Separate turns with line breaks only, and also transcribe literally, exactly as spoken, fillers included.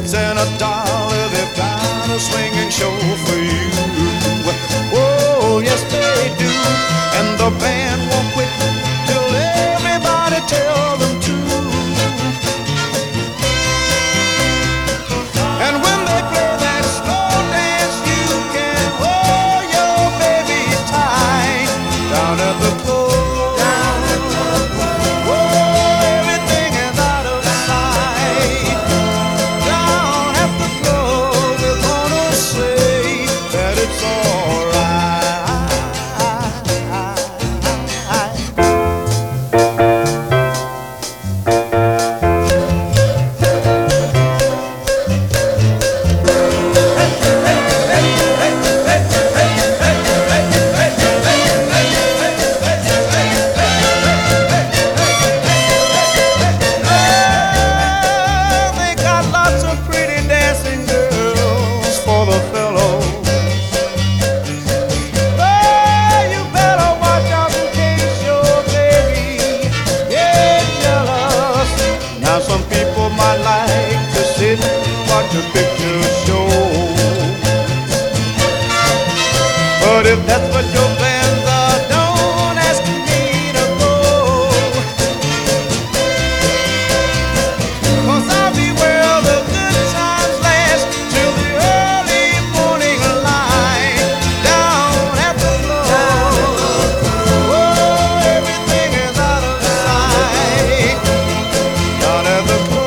cents and a dollar. They've got a swinging show for you. Oh, yes they do. And the band won't quit till everybody tells them to. And when they play that slow dance, you can hold your baby tight down at the club. Down at the club. Oh, everything is out of sight. Down at the club, we're gonna say that it's alright. They got lots of pretty dancing girls for the fellows. Oh, you better watch out in case your baby get jealous. Now some people might like to sit and watch a picture show, but if that's what your plans are, don't ask me to go. 'Cause I'll be where the good times last till the early morning light. Down at the club. Oh, everything is out of sight. Down at the club.